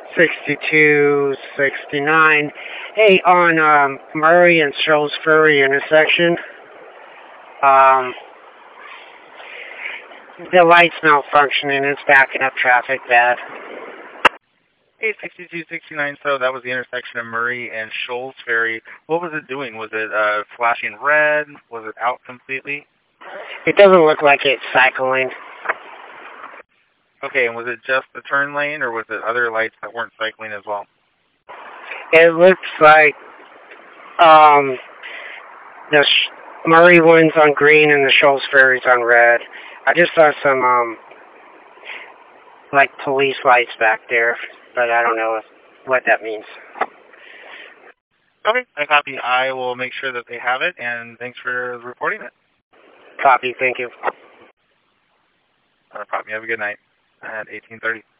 6269. Hey, on Murray and Shoals Ferry intersection, um, the light's malfunctioning. It's backing up traffic bad. Hey, 6269, so that was the intersection of Murray and Shoals Ferry. What was it doing? Was it flashing red? Was it out completely? It doesn't look like it's cycling. Okay, and was it just the turn lane, or was it other lights that weren't cycling as well? It looks like the Murray one's on green and the Shoals Ferry's on red. I just saw some like police lights back there, but I don't know what that means. Okay, I copy. I will make sure that they have it, and thanks for reporting it. Copy, thank you. No problem. You have a good night at 18:30.